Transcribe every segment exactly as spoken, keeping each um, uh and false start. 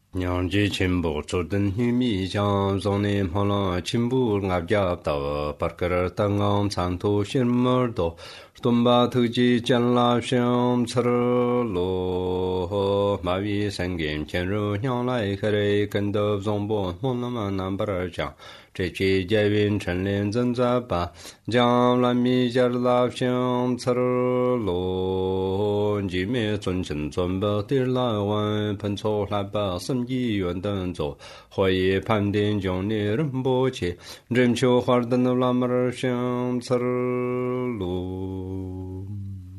娘子亲不做等于米酱，送你跑了亲不俺家到，把个儿当昂长途心门多，东巴头机见了香吃了罗，马尾三根前肉娘来开来跟到中波，我那么南巴儿讲。这期捷运陈连正在把将来米家拉香吃了罗，几面尊称准备的来玩喷出来把生意员等做，会议盘点将你人不起，人球花灯的拉马儿香吃了罗。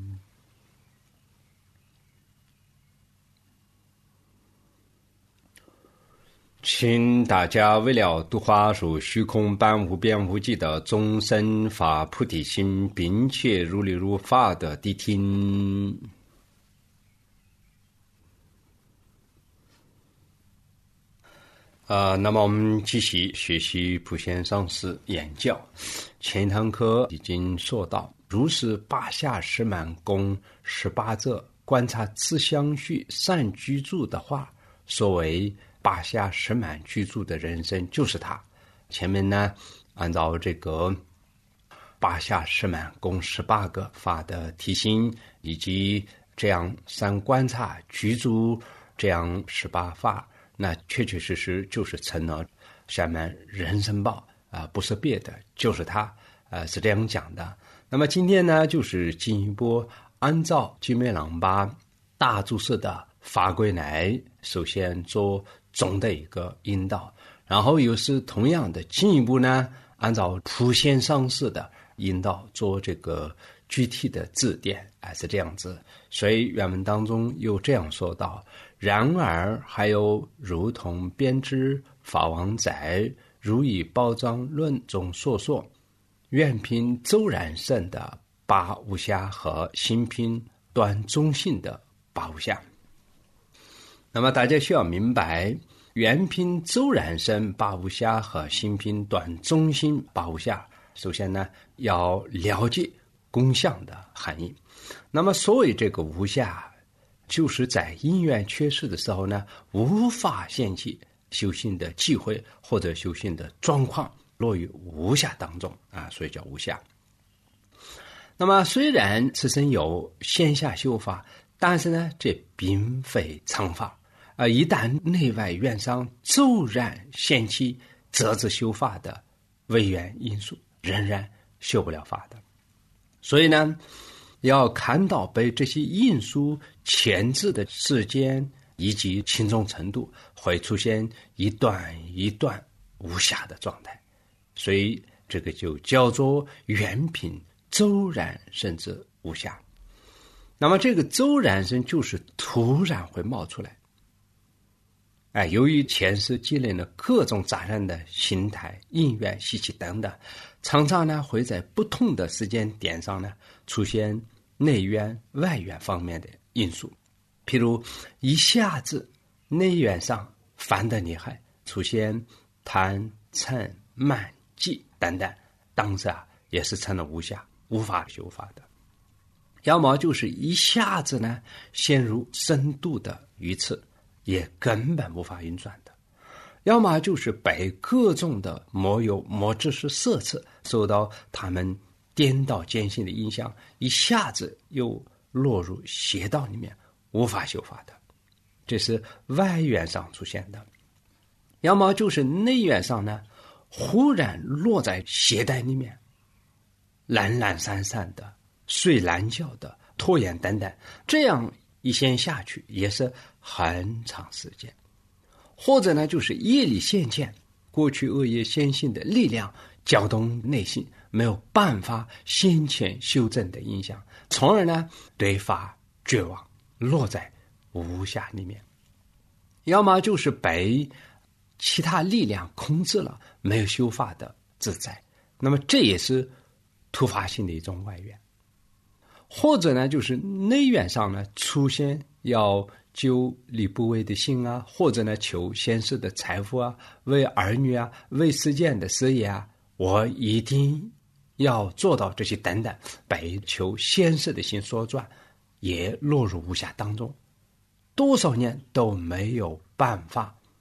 请大家为了读华书虚空般无边无际的众生发菩提心，并且如理如法的谛听。呃，那么我们继续学习普贤上师言教。前一堂课已经说到，如是八下十满宫十八者观察自相续善居住的话，所谓八下十满居住的人生就是他。前面呢，按照这个八下十满共十八个法的提醒，以及这样三观察居住这样十八法，那确确实实就是成了下面人生报啊、呃，不是别的，就是他啊、呃，是这样讲的。那么今天呢，就是进一步按照金美朗巴大注释的法规来，首先做总的一个引导，然后又是同样的进一步呢，按照普贤上师的引导做这个具体的字典，还是这样子。所以原文当中又这样说道：然而还有如同编织法王载如以报章论中所说，愿凭周然圣的八无暇和新品端中性的八无暇。那么大家需要明白，原品周然生八无暇和新品短中心八无暇，首先呢要了解功相的含义。那么所谓这个无暇，就是在因缘缺失的时候呢，无法现起修行的机会或者修行的状况，落于无暇当中啊，所以叫无暇。那么虽然此生有线下修法，但是呢，这并非常法。啊，一旦内外缘上骤然现起择之修法的违缘因素，仍然修不了法的。所以呢，要看到被这些因素牵制的时间以及轻重程度，会出现一段一段无暇的状态。所以这个就叫做缘品骤然甚至无暇。那么这个骤然生就是突然会冒出来。哎，由于前世积累了各种杂染的形态、因缘、习气等等，常常呢会在不同的时间点上呢出现内缘、外缘方面的因素。譬如一下子内缘上烦得厉害，出现贪、嗔、慢、忌等等，当时啊也是成了无暇，无法修法的。要么就是一下子呢陷入深度的愚痴，也根本无法运转的；要么就是被各种的魔有魔知识色刺受到他们颠倒坚信的影响，一下子又落入邪道里面，无法修法的。这是外缘上出现的。要么就是内缘上呢，忽然落在邪带里面，懒懒散散的、睡懒觉的、拖延等等，这样一陷下去也是很长时间。或者呢，就是业力现前，过去恶业先行的力量搅动内心，没有办法先前修正的影响，从而呢对法绝望，落在无暇里面。要么就是被其他力量控制了，没有修法的自在，那么这也是突发性的一种外缘。或者呢，就是内缘上呢出现要救离不为的心啊，或者呢求现世的财富啊，为儿女啊，为世间的事业啊，我一定要做到这些等等，被求现世的心所转，也落入无暇当中，多少年都没有办法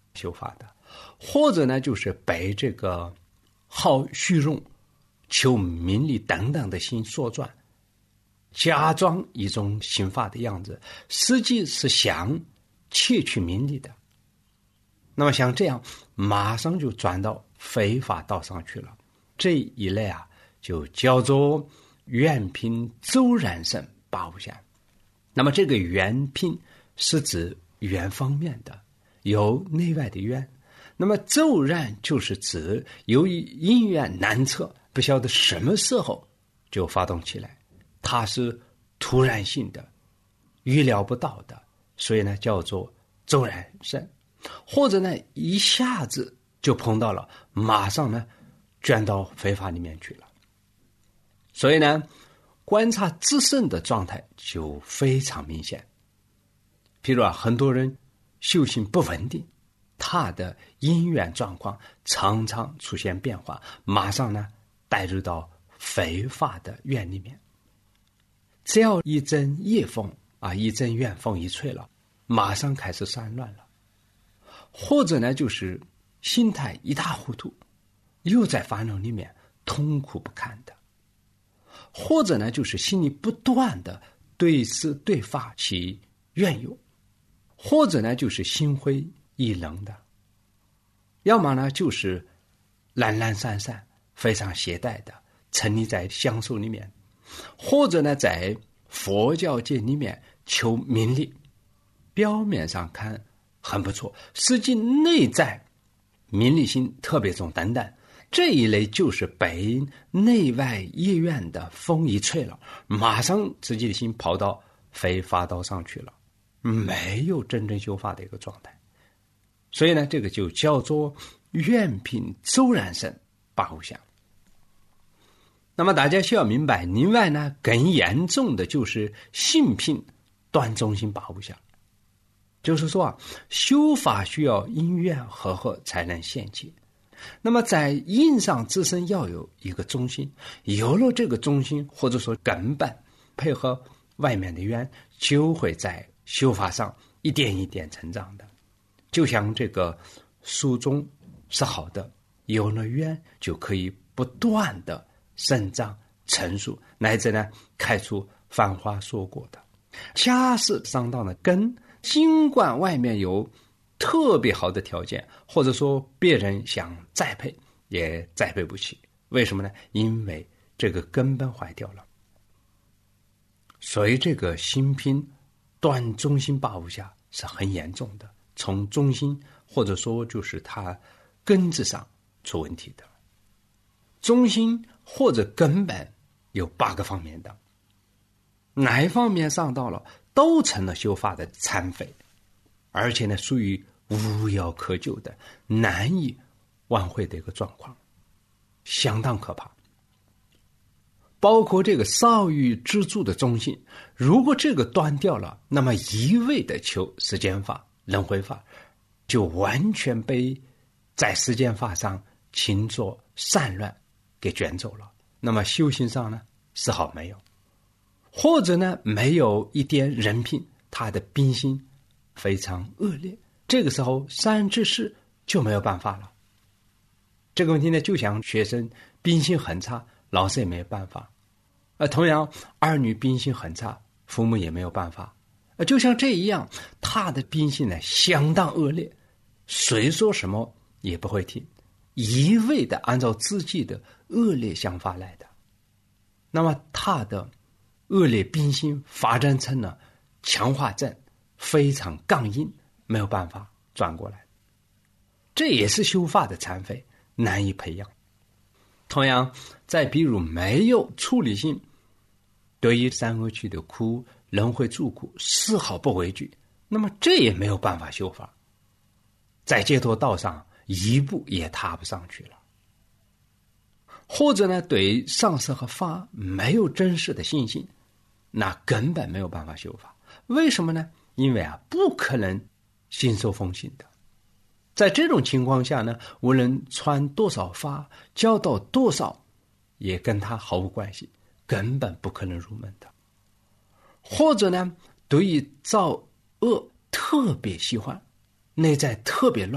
修法的，或者呢就是被这个好虚荣、求名利等等的心所转，假装一种行法的样子，实际是想窃取名利的。那么像这样，马上就转到非法道上去了。这一类啊，就叫做愿品骤然生八无相。那么这个愿品是指愿方面的，有内外的愿。那么骤然就是指由于因缘难测，不晓得什么时候就发动起来，它是突然性的，预料不到的，所以呢叫做骤然生。或者呢一下子就碰到了，马上呢卷到非法里面去了。所以呢观察自身的状态就非常明显。譬如啊，很多人修行不稳定，他的因缘状况常常出现变化，马上呢带入到非法的愿里面。只要一阵夜风啊，一阵怨风一吹了，马上开始散乱了。或者呢就是心态一塌糊涂，又在烦恼里面痛苦不堪的。或者呢就是心里不断的对事对法起怨尤，或者呢就是心灰意冷的，要么呢就是懒懒散散非常懈怠的，沉溺在享受里面。或者呢在佛教界里面求名利，表面上看很不错，实际内在名利心特别重等等。这一类就是被内外意愿的风一吹了，马上自己的心跑到非法道上去了，没有真正修法的一个状态。所以呢这个就叫做愿品骤然生八无相。那么大家需要明白，另外呢更严重的就是性品断中心八无相。就是说啊，修法需要因缘和合才能现起。那么在因上自身要有一个中心，有了这个中心或者说根本，配合外面的缘，就会在修法上一点一点成长的。就像这个树种是好的，有了缘就可以不断的生长成熟，乃至呢开出繁花硕果的。假使伤到了根，尽管外面有特别好的条件，或者说别人想栽培也栽培不起。为什么呢？因为这个根本坏掉了。所以这个心品断中心八无相是很严重的，从中心或者说就是它根子上出问题的。中心或者根本有八个方面的，哪一方面上到了，都成了修法的残废，而且呢属于无药可救的，难以挽回的一个状况，相当可怕。包括这个少欲知足的中心，如果这个断掉了，那么一味的求世间法轮回法，就完全被在世间法上勤作散乱给卷走了。那么修行上呢丝毫没有，或者呢没有一点人品，他的秉性非常恶劣，这个时候善知识就没有办法了。这个问题呢就像学生秉性很差，老师也没有办法。而同样儿女秉性很差，父母也没有办法。就像这一样，他的秉性呢相当恶劣，谁说什么也不会听，一味的按照自己的恶劣想法来的。那么他的恶劣秉性发展成了强化症，非常刚硬，没有办法转过来。这也是修法的残废，难以培养。同样再比如没有处理性，对于三恶趣的苦轮回诸苦丝毫不畏惧，那么这也没有办法修法，在解脱道上一步也踏不上去了。或者呢对上师和法没有真实的信心，那根本没有办法修法。为什么呢？因为啊不可能信受奉行的。在这种情况下呢，无论传多少法，教导多少，也跟他毫无关系，根本不可能入门的。或者呢对于造恶特别喜欢，内在特别乱，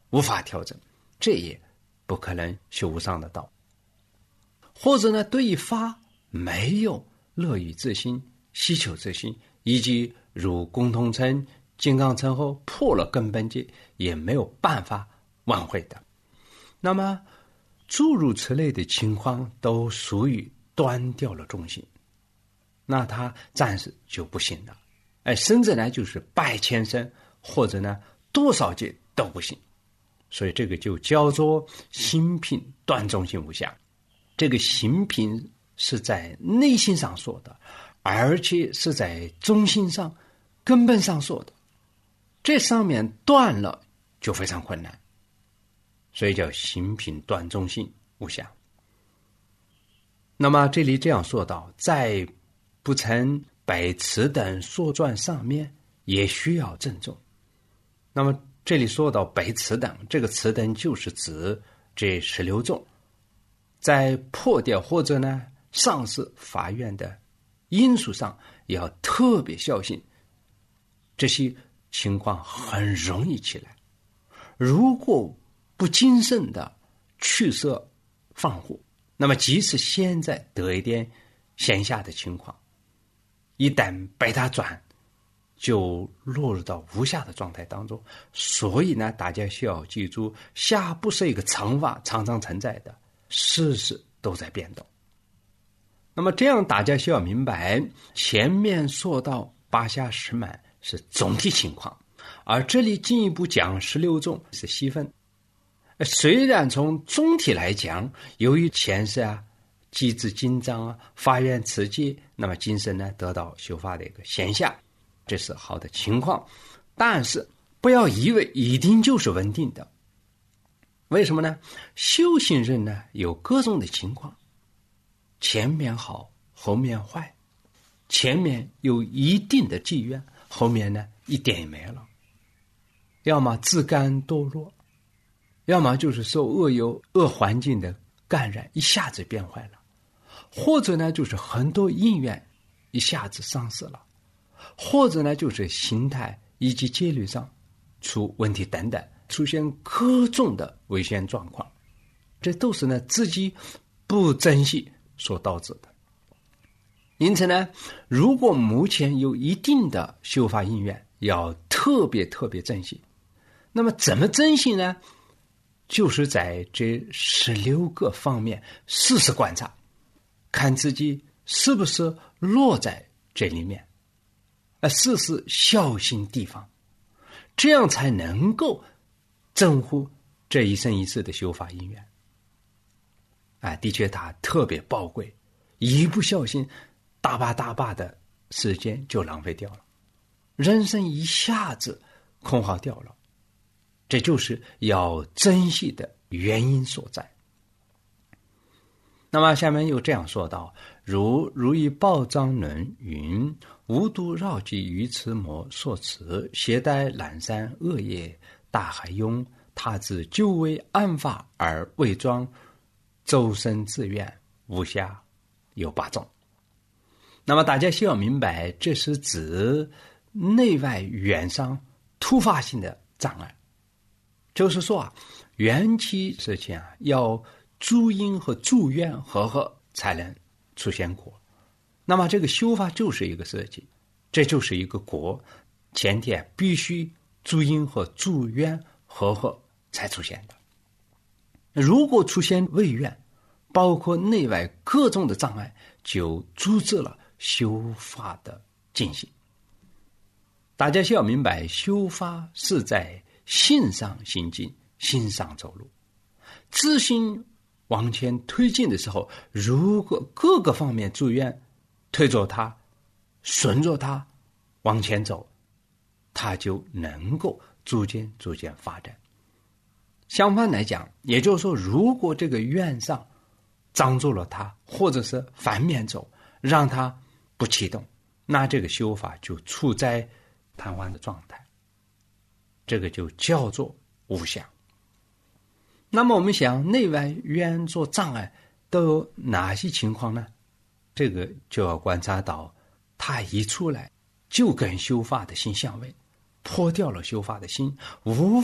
无法调整，这也不可能修无上的道。或者呢，对于法没有乐于之心、希求之心，以及如共同称、金刚乘后破了根本界，也没有办法挽回的。那么诸如此类的情况都属于断掉了中心，那他暂时就不行了，哎，甚至呢就是百千生或者呢多少劫都不行。所以这个就叫做心品断中心无相。这个心品是在内心上说的，而且是在中心上根本上说的，这上面断了就非常困难，所以叫心品断中心无相。那么这里这样说到，在不曾百此等说传上面也需要郑重。那么这里说到百此等，这个此等就是指这十六种在破掉或者呢上市法院的因素上要特别小心，这些情况很容易起来。如果不谨慎的去设防护，那么即使现在得一点闲暇的情况，一旦被它转，就落入到无暇的状态当中。所以呢，大家需要记住，暇不是一个常法，常常存在的，事事都在变动。那么这样大家需要明白，前面说到八暇十满是总体情况，而这里进一步讲十六种是细分。虽然从总体来讲，由于前世啊机制紧张啊，法院持戒，那么今生呢得到修法的一个闲暇，这是好的情况。但是不要以为一定就是稳定的。为什么呢？修行人呢有各种的情况，前面好，后面坏，前面有一定的机缘，后面呢一点也没了。要么自甘堕落，要么就是受恶有恶环境的感染，一下子变坏了，或者呢就是很多因缘一下子丧失了，或者呢就是心态以及戒律上出问题等等，出现各种的危险状况，这都是呢自己不珍惜所导致的。因此呢，如果目前有一定的修法因缘，要特别特别珍惜。那么怎么珍惜呢？就是在这十六个方面试试观察，看自己是不是落在这里面，呃，试试小心地方，这样才能够证乎这一生一世的修法因缘。啊，的确它特别宝贵，一不小心大把大把的时间就浪费掉了，人生一下子空耗掉了，这就是要珍惜的原因所在。那么下面又这样说道：如如以报章论云，无度绕记于此魔所持，携带懒山恶业大海涌，他自久为暗法而伪装，周身自愿无暇有八种。那么大家需要明白，这是指内外缘上突发性的障碍。就是说啊，缘起之前啊，要助因和助缘合合才能出现果。那么这个修法就是一个设计，这就是一个果，前提必须助因和助缘合合才出现的。如果出现违缘，包括内外各种的障碍，就阻止了修法的进行。大家需要明白，修法是在心上行进，心上走路。自心往前推进的时候，如果各个方面助缘推着它，顺着它往前走，它就能够逐渐逐渐发展。相反来讲，也就是说，如果这个缘上障住了它，或者是反面走，让它不启动，那这个修法就处在瘫痪的状态，这个就叫做无相。那么我们想，内外缘做障碍都有哪些情况呢？这个就要观察到，它一出来就跟修法的心相违，破掉了修法的心，无法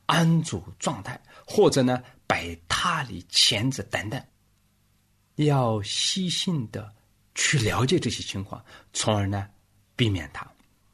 安住状态，或者呢被他力牵制等等，要细心的去了解这些情况，从而呢避免它。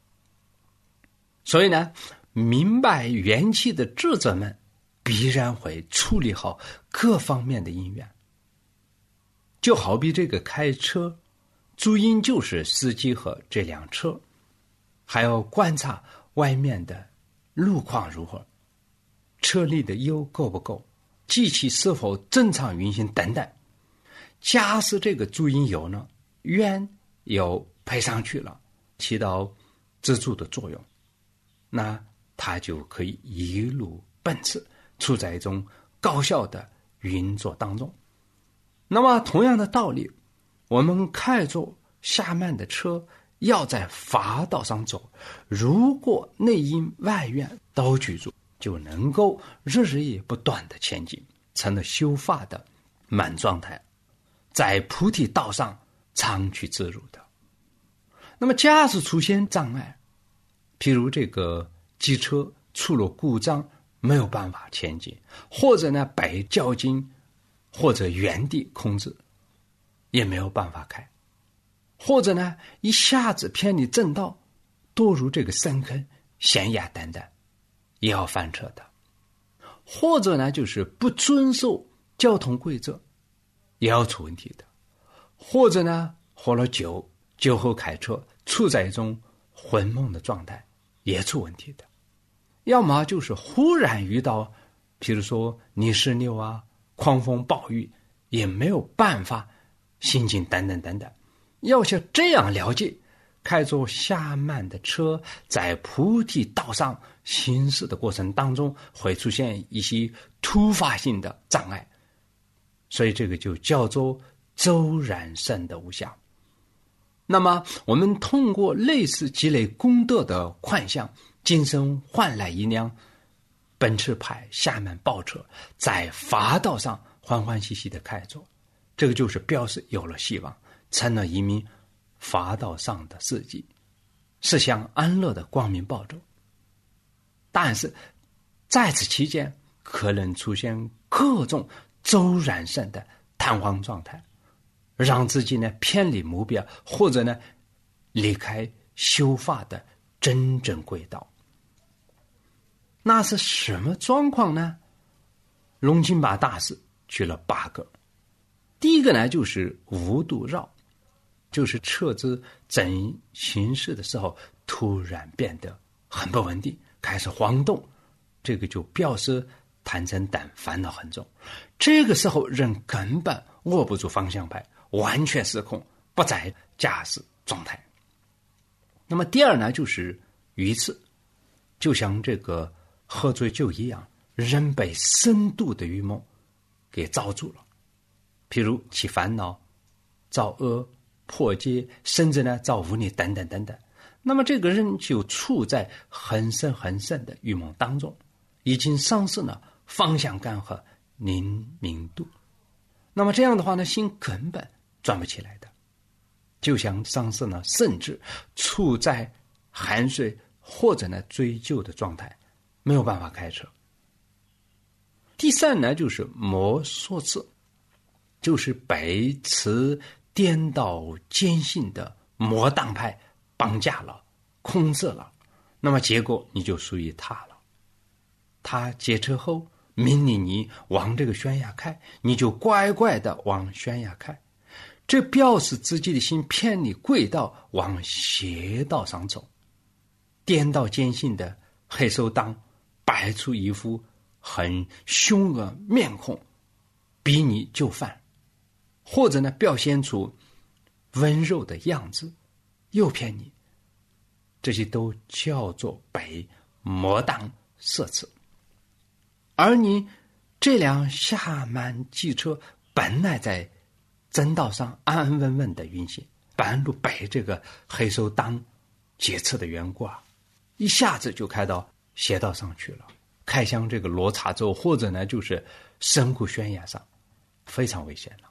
所以呢，明白元气的智者们必然会处理好各方面的因缘。就好比这个开车，主因就是司机和这辆车，还要观察外面的路况如何，车里的油够不够，机器是否正常运行等等。假使这个主因有呢，缘又配上去了，起到支柱的作用，那它就可以一路奔驰，处在一种高效的运作当中。那么同样的道理，我们开着下慢的车要在法道上走，如果内因外缘都具足，就能够日日夜不断的前进，成了修法的满状态，在菩提道上长驱直入的。那么假使出现障碍，譬如这个机车出了故障，没有办法前进，或者呢被较劲，或者原地控制，也没有办法开，或者呢一下子偏离正道，堕入这个深坑悬崖等等，也要翻车的。或者呢就是不遵守交通规则，也要出问题的。或者呢喝了酒，酒后开车，处在一种昏梦的状态，也出问题的。要么就是忽然遇到譬如说泥石流啊，狂风暴雨，也没有办法行进等等等等。要像这样了解，开着下慢的车在菩提道上行驶的过程当中，会出现一些突发性的障碍，所以这个就叫做骤然生的无相。那么我们通过类似积累功德的幻象，今生换来一辆奔驰牌下慢豹车，在法道上欢欢喜喜的开着，这个就是表示有了希望，成了一名法道上的司机，是享安乐的光明宝座。但是在此期间可能出现各种骤然生的瘫痪状态，让自己呢偏离目标，或者呢离开修法的真正轨道。那是什么状况呢？龙金巴大师举了八个。第一个呢就是无度绕，就是车子正行驶的时候突然变得很不稳定，开始晃动，这个就表示贪嗔等烦恼很重。这个时候人根本握不住方向盘，完全失控，不在驾驶状态。那么第二呢就是愚痴，就像这个喝醉酒一样，人被深度的愚梦给罩住了，譬如起烦恼、造恶、破戒，甚至呢造污孽等等等等。那么这个人就处在很深很深的愚梦当中，已经丧失了方向感和灵敏度。那么这样的话呢，心根本转不起来的，就像丧失了甚至处在酣睡或者呢追究的状态，没有办法开车。第三呢就是魔所持，就是被此颠倒坚信的魔党派绑架了，控制了，那么结果你就属于他了。他劫车后命令你往这个悬崖开，你就乖乖的往悬崖开，这表示自己的心偏离轨道，往邪道上走。颠倒坚信的黑手党摆出一副很凶恶面孔，逼你就范，或者呢表现出温柔的样子，诱骗你，这些都叫做被魔党摄持。而你这辆下慢机车本来在正道上安安稳稳的运行，半路被这个黑手党劫持的缘故啊，一下子就开到邪道上去了，开向这个罗刹州，或者呢就是深谷悬崖上，非常危险了。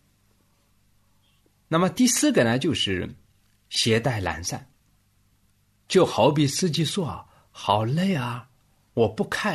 那么第四个呢就是携带懒散，就好比司机说啊，好累啊，我不开了，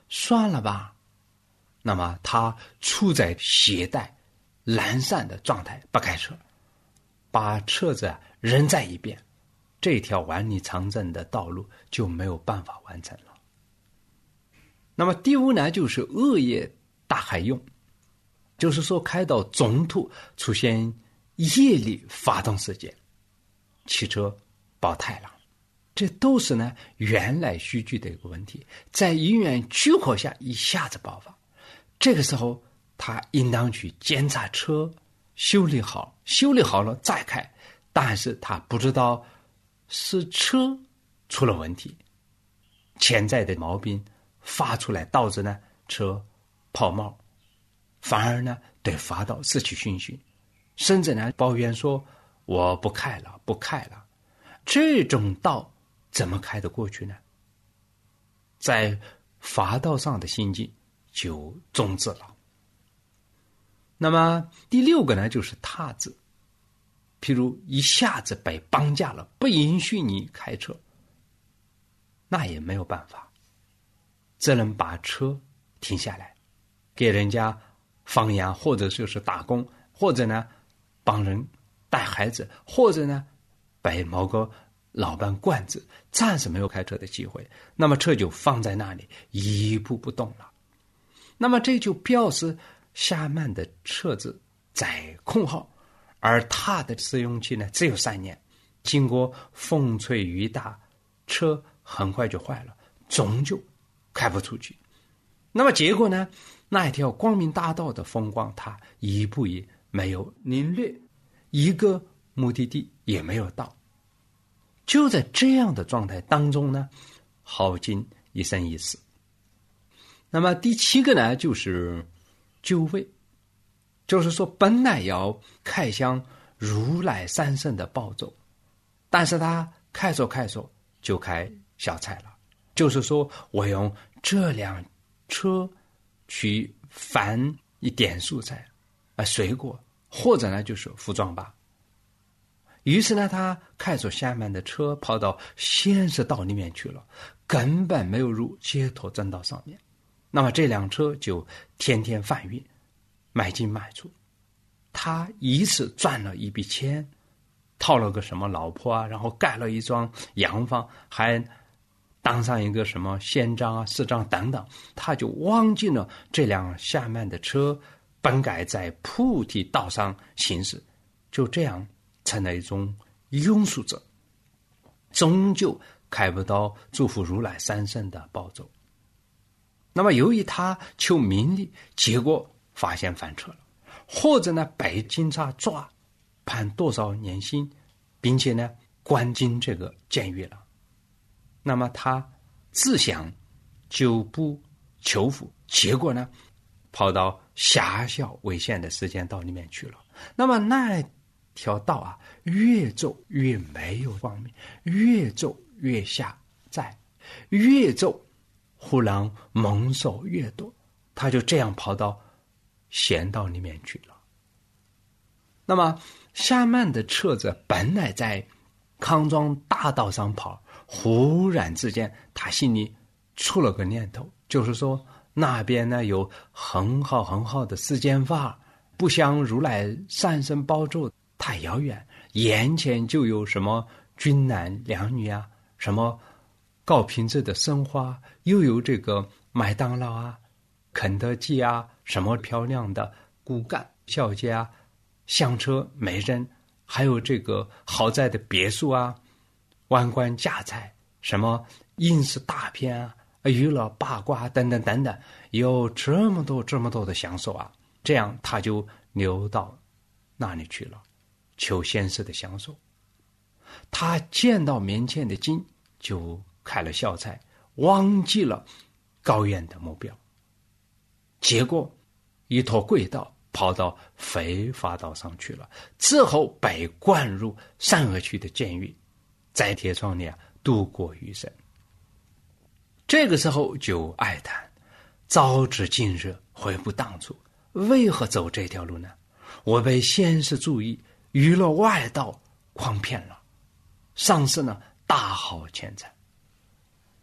算了吧。那么他处在懈怠懒散的状态，不开车，把车子扔在一边，这条万里长征的道路就没有办法完成了。那么第五呢，就是恶夜大海用，就是说开到中途出现夜里发动事件，汽车爆胎了，这都是呢原来须知的一个问题，在医院许可下一下子爆发。这个时候他应当去检查车，修理好，修理好了再开，但是他不知道是车出了问题，潜在的毛病发出来，导致呢车抛锚，反而呢对发道失去信心，甚至呢抱怨说我不开了不开了。这种道怎么开得过去呢？在法道上的心境就终止了。那么第六个呢，就是他字，譬如一下子被绑架了，不允许你开车，那也没有办法，只能把车停下来，给人家放羊，或者就是打工，或者呢帮人带孩子，或者呢被某个老板管制，暂时没有开车的机会，那么车就放在那里一步不动了。那么这就表示夏曼的车子在空号，而他的试用期呢只有三年，经过风吹雨打，车很快就坏了，终究开不出去。那么结果呢，那一条光明大道的风光他一步也没有领略，一个目的地也没有到。就在这样的状态当中呢，耗尽一生一世。那么第七个呢，就是就位，就是说本来要开向如来三圣的宝座，但是他开着开着就开小菜了，就是说我用这辆车去贩一点蔬菜啊、水果，或者呢就是服装吧。于是呢，他开着下面的车跑到现实道里面去了，根本没有入解脱正道上面。那么这辆车就天天贩运，买进卖出，他一次赚了一笔钱，套了个什么老婆啊，然后盖了一幢洋房，还当上一个什么县长啊、市长等等，他就忘记了这辆下面的车本该在菩提道上行驶，就这样成了一种庸俗者，终究开不到祝福如来三圣的宝座。那么由于他求名利，结果发现翻车了，或者呢被警察抓，判多少年刑，并且呢关进这个监狱了。那么他自想久不求福，结果呢跑到狭小危险的时间道里面去了。那么那条道啊，越走越没有光明，越走越狭窄，越走忽然蒙受越多，他就这样跑到险道里面去了。那么夏曼的车子本来在康庄大道上跑，忽然之间他心里出了个念头，就是说那边呢有很好很好的世间法，不像如来三圣宝座太遥远，眼前就有什么俊男良女啊，什么高品质的生活，又有这个麦当劳啊、肯德基啊，什么漂亮的骨干小姐啊、香车美人，还有这个豪宅的别墅啊、万贯家财，什么影视大片啊、娱乐八卦等等等等，有这么多这么多的享受啊，这样他就流到那里去了，求现实的享受。他见到面前的景就开了小差，忘记了高远的目标，结果一坨轨道跑到非法道上去了，之后被关入善恶区的监狱，在铁窗里啊度过余生。这个时候就哀叹，早知今日悔不当初，为何走这条路呢？我被现实主义娱乐外道诓骗了，丧失了大好前程。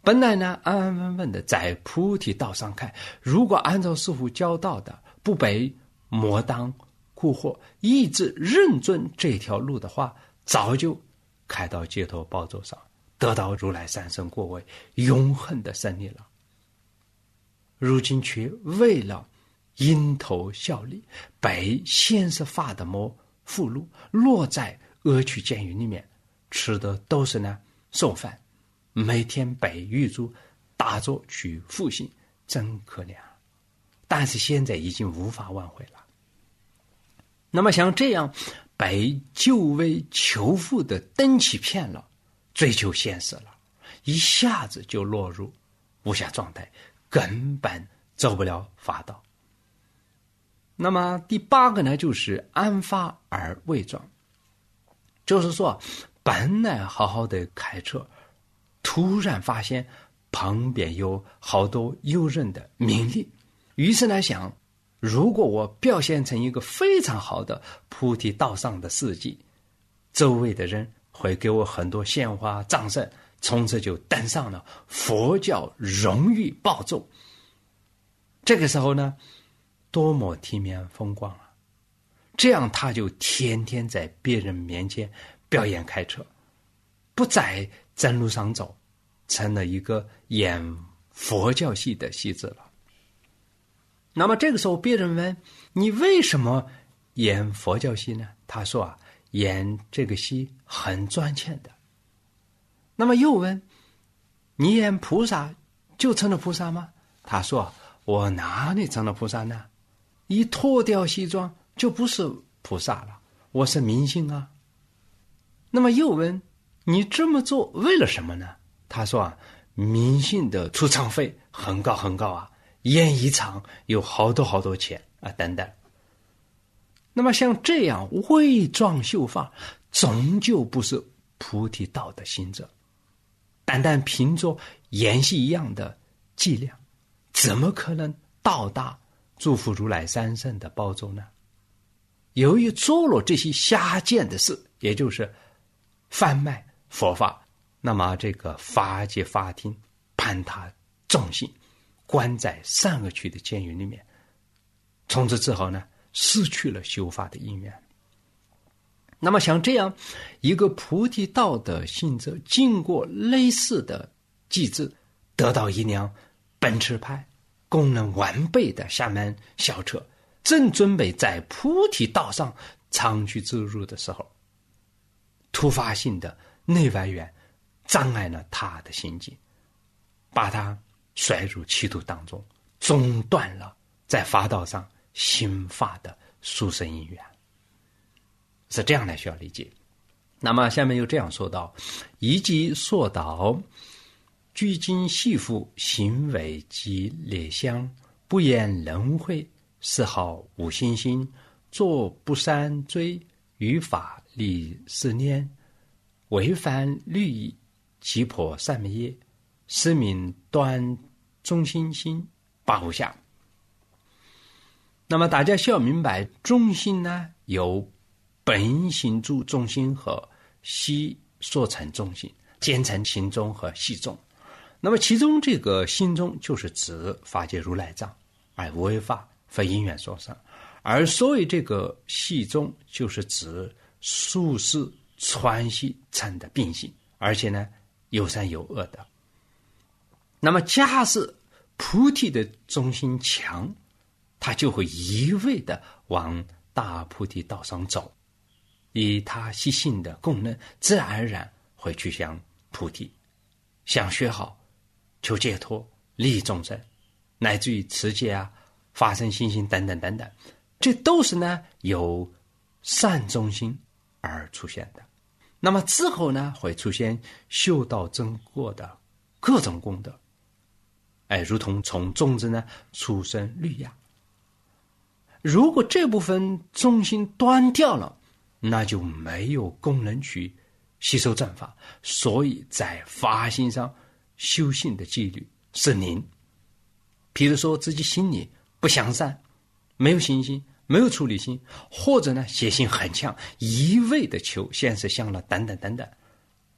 本来呢安安稳稳的在菩提道上开，如果按照师父教导的，不被魔当蛊惑，一直认准这条路的话，早就开到解脱宝座上，得到如来三身果位，永恒的胜利了。如今却为了蝇头小利，被现实法的魔俘虏，落在恶趣监狱里面，吃的都是呢送饭，每天被狱卒打坐去服刑，真可怜啊！但是现在已经无法挽回了。那么像这样被久违求富的灯气骗了，追求现实了，一下子就落入无暇状态，根本走不了法道。那么第八个呢，就是安发而未状，就是说本来好好的开车，突然发现旁边有好多诱人的名利，于是呢想，如果我表现成一个非常好的菩提道上的事迹，周围的人会给我很多鲜花掌声，从此就登上了佛教荣誉宝座。这个时候呢，多么体面风光啊！这样他就天天在别人面前表演开车，不在正路上走，成了一个演佛教戏的戏子了。那么这个时候别人问，你为什么演佛教戏呢？他说啊，演这个戏很赚钱的。那么又问，你演菩萨就成了菩萨吗？他说，我哪里成了菩萨呢？一脱掉西装就不是菩萨了，我是明星啊。那么又问，你这么做为了什么呢？他说啊，明星的出场费很高很高啊，演一场有好多好多钱啊，等等。那么像这样伪装秀发，终究不是菩提道的行者。单单凭着演戏一样的伎俩，怎么可能到达祝福如来三圣的宝座呢？由于做了这些下贱的事，也就是贩卖佛法，那么这个法界法庭判他重刑，关在善恶趣的监狱里面。从此之后呢，失去了修法的因缘。那么像这样一个菩提道的行者，经过类似的机制，得到一辆奔驰牌功能完备的厦门小车，正准备在菩提道上长驱直入的时候，突发性的内外缘障碍了他的行进，把他甩入歧途当中，中断了在法道上行法的殊胜因缘。是这样来需要理解。那么下面又这样说道，以及说道，拘谨系缚，行为及劣相，不言轮回，丝毫无信心，作不善罪，于法立思念，违反律仪，击破善美业，使命断中心心，八无下。那么大家需要明白，中心呢有本心住中心和系所成中心，简称心中和系中。那么其中这个心中就是指法界如来藏，而无为法非因缘所生；而所谓这个系中，就是指属是传系成的并行，而且呢有善有恶的。那么假使菩提的中心强，他就会一味的往大菩提道上走，以他习性的功能，自然而然会去向菩提，想学好，求解脱，利益众生，乃至于持戒啊、发生信心等等等等，这都是呢由善中心而出现的。那么之后呢，会出现修道正果的各种功德，哎，如同从种子呢出生绿芽。如果这部分中心断掉了，那就没有功能去吸收正法，所以在法性上修行的纪律是零。譬如说自己心里不向善，没有信心，没有出离心，或者呢邪心很强，一味的求现实享乐等等等等，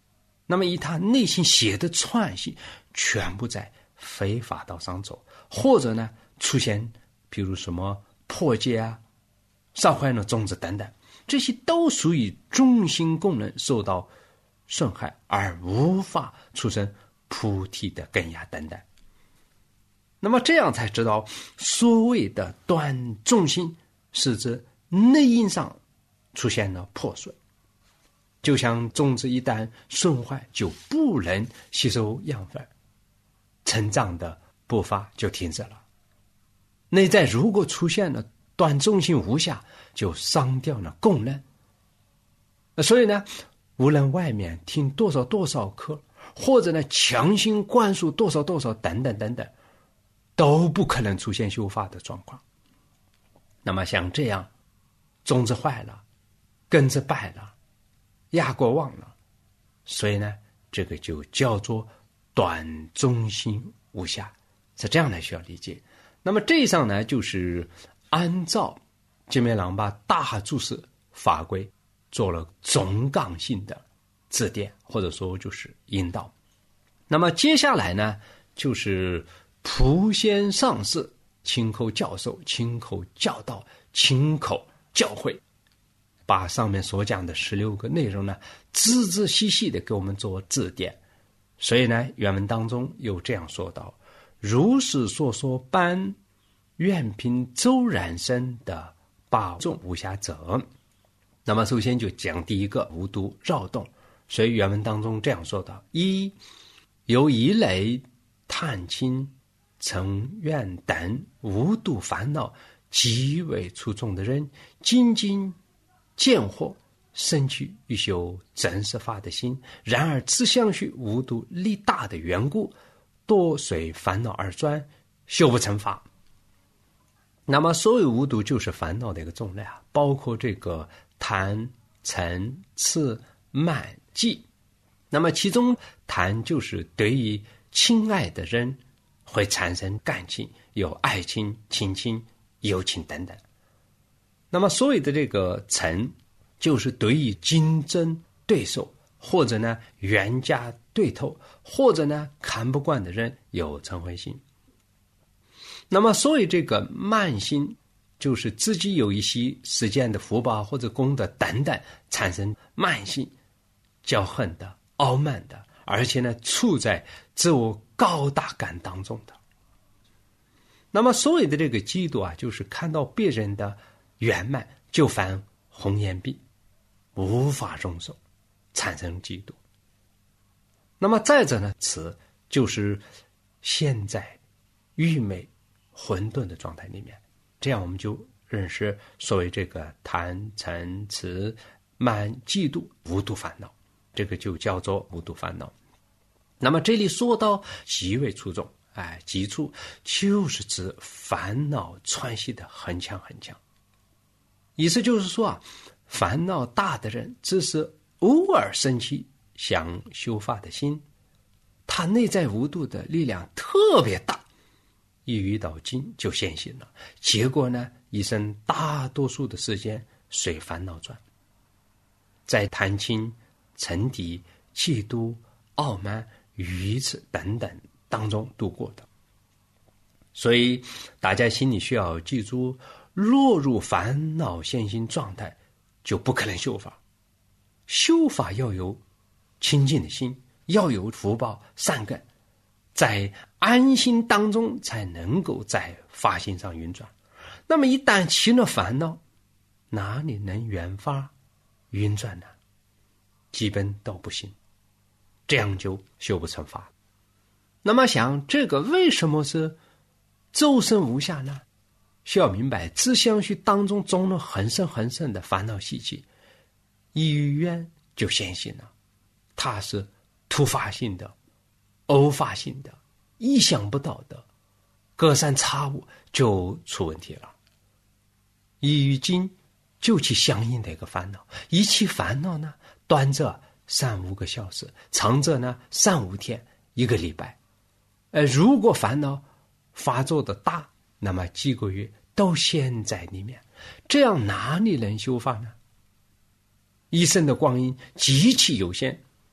那么以他内心邪的串性全部在非法道上走，或者呢出现比如什么破戒啊、烧坏了种子等等，这些都属于中心功能受到损害而无法出生菩提的根芽等等。那么这样才知道所谓的断众心是指内因上出现了破损，就像种子一旦损坏就不能吸收养分，成长的步伐就停止了。内在如果出现了断众心无暇，就伤掉了功能。所以呢，无论外面听多少多少课，或者呢强行灌输多少多少等等等等，都不可能出现修法的状况。那么像这样种子坏了，根子败了，压过旺了，所以呢这个就叫做断众心无暇，是这样来需要理解。那么这一上呢，就是按照金梅郎把大注释法规做了总纲性的字典，或者说就是引导。那么接下来呢，就是普贤上士亲口教授、亲口教导、亲口教诲，把上面所讲的十六个内容呢，仔仔细细的给我们做字典。所以呢，原文当中有这样说道：如是所说般，愿凭周然生的八众无暇者。那么首先就讲第一个无度扰动，所以原文当中这样说道：一，由一类探亲、成愿等无度烦恼极为出众的人，精进见惑，生起欲修真实法的心，然而自相续无度力大的缘故，多随烦恼而转，修不成法。那么所谓无度就是烦恼的一个种类啊，包括这个贪、嗔、痴、慢、嫉。那么其中贪就是对于亲爱的人会产生感情，有爱情、亲情、友情等等。那么所谓的这个嗔就是对于竞争对手或者呢冤家对头或者呢看不惯的人有嗔恚心。那么所以这个慢心就是自己有一些实践的福报或者功德等等，产生慢心，骄横的、傲慢的，而且呢处在自我高大感当中的。那么所谓的这个嫉妒啊，就是看到别人的圆满就犯红眼病，无法容受，产生嫉妒。那么再者呢，此就是现在愚昧混沌的状态里面，这样我们就认识所谓这个贪、嗔、痴、慢、嫉妒无度烦恼，这个就叫做无度烦恼。那么这里说到极为出众，哎，极处就是指烦恼串系的很强很强。意思就是说啊，烦恼大的人只是偶尔生气想修法的心，他内在无度的力量特别大，一遇到境就现行了，结果呢，一生大多数的时间随烦恼转，在贪亲、嗔敌、嫉妒、傲慢、愚痴等等当中度过的。所以大家心里需要记住，落入烦恼现行状态就不可能修法。修法要有清净的心，要有福报善根，在安心当中才能够在法心上运转。那么一旦起了烦恼，哪里能圆法运转呢？基本都不行，这样就修不成法。那么想这个为什么是周身无暇呢？需要明白自相续当中种了很深很深的烦恼习气，一遇缘就现行了，它是突发性的、偶发性的、意想不到的，隔三差五就出问题了。一遇境就其相应的一个烦恼，一起烦恼呢，短则三五个小时，长则呢三五天、一个礼拜。呃，如果烦恼发作的大，那么几个月都陷在里面，这样哪里能修法呢？一生的光阴极其有限，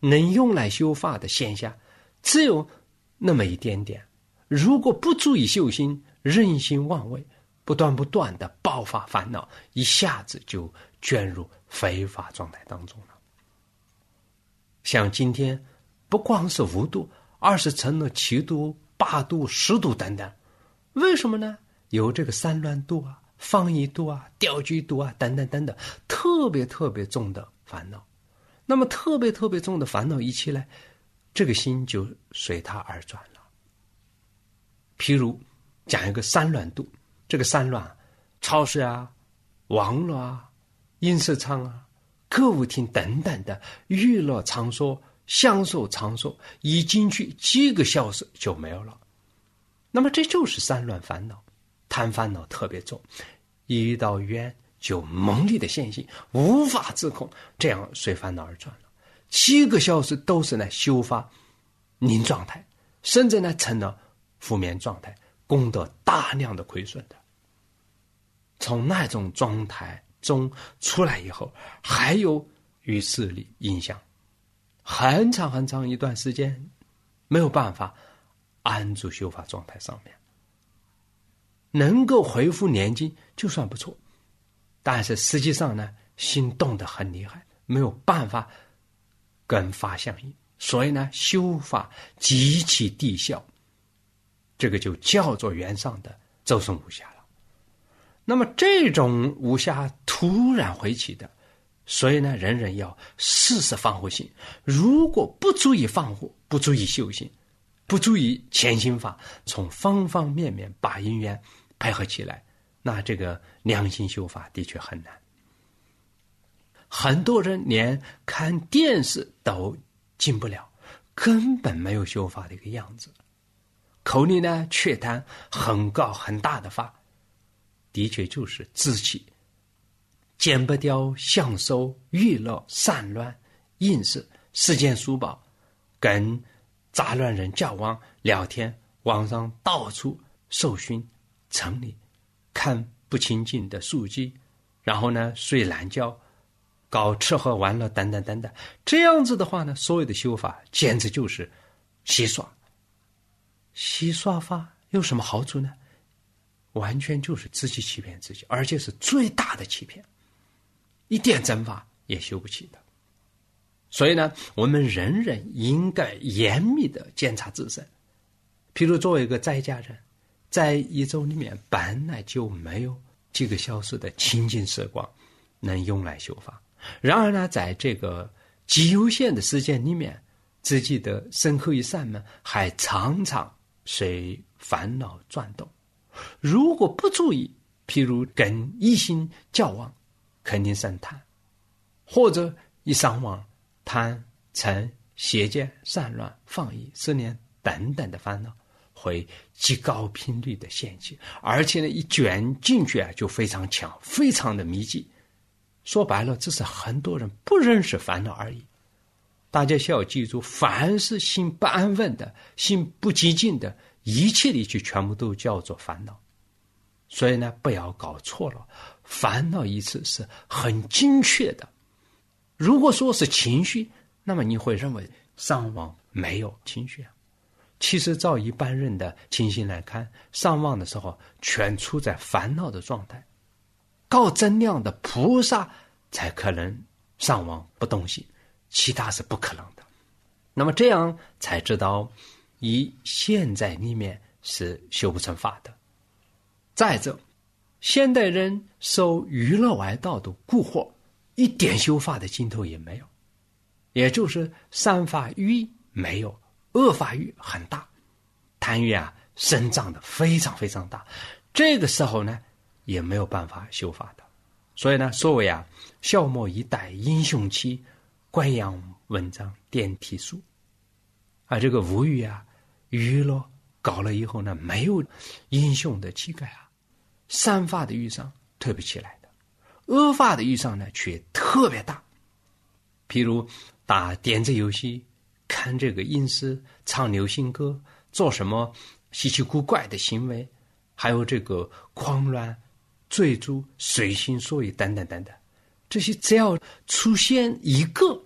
能用来修法的现象只有那么一点点。如果不注意修心，任性妄为，不断不断的爆发烦恼，一下子就卷入非法状态当中了。像今天不光是五度，而是成了七度、八度、十度等等。为什么呢？有这个三乱度啊、放逸度啊、掉居度啊等等等等，特别特别重的烦恼。那么特别特别重的烦恼一起来，这个心就随它而转了。譬如讲一个三乱度，这个三乱，超市啊、网络啊、影视场啊、歌舞厅等等的娱乐场所、享受场所，一进去几个小时就没有了。那么这就是三乱烦恼，贪烦恼特别重，一遇到缘就猛烈的现行，无法自控，这样随烦恼而转了。七个小时都是呢修发凝状态，甚至呢成了负面状态，功德大量的亏损的。从那种状态中出来以后，还有与势力影响，很长很长一段时间没有办法安住修法状态上面，能够恢复年纪就算不错，但是实际上呢，心动得很厉害，没有办法跟法相应，所以呢，修法极其低效，这个就叫做缘上的周生无暇了。那么这种无暇突然回起的，所以呢，人人要时时放护心。如果不注意放护，不注意修行，不注意潜心法，从方方面面把因缘配合起来，那这个良心修法的确很难。很多人连看电视都进不了，根本没有修法的一个样子，口里呢却谈很高很大的法，的确就是自欺，减不掉享受、娱乐、散乱、应试、世间书报，跟杂乱人交往聊天，网上到处搜寻城里，看不清净的书籍，然后呢睡懒觉，搞吃喝玩乐等等等等。这样子的话呢，所有的修法简直就是洗刷。洗刷法有什么好处呢？完全就是自己欺骗自己，而且是最大的欺骗，一点正法也修不起的。所以呢，我们人人应该严密的检查自身。譬如作为一个在家人，在一周里面本来就没有几个小时的清净时光能用来修法，然而呢，在这个极有限的时间里面，自己的身口意善们还常常随烦恼转动。如果不注意，譬如跟异性交往，肯定生贪，或者一上网贪嗔邪见散乱放逸失念等等的烦恼会极高频率的现起，而且呢一卷进去啊就非常强，非常的密集。说白了，只是很多人不认识烦恼而已。大家需要记住，凡是心不安稳的、心不寂静的，一切的一切全部都叫做烦恼。所以呢，不要搞错了，烦恼一词是很精确的。如果说是情绪，那么你会认为上网没有情绪啊。其实照一般人的情形来看，上网的时候全处在烦恼的状态。高增量的菩萨才可能上网不动心，其他是不可能的。那么这样才知道以现在里面是修不成法的。再者，现代人受娱乐外道的蛊惑，一点修法的劲头也没有，也就是善法欲没有，恶法欲很大，贪欲啊生长的非常非常大，这个时候呢也没有办法修法的。所以呢，所谓啊消磨一代英雄气，观扬文章点题书，而这个无欲啊娱乐搞了以后呢，没有英雄的气概啊，善法的欲上推不起来的，恶法的欲上呢却特别大。譬如打点子游戏，看这个影视，唱流行歌，做什么稀奇古怪的行为，还有这个狂乱、追逐、随心所欲等等等等，这些只要出现一个，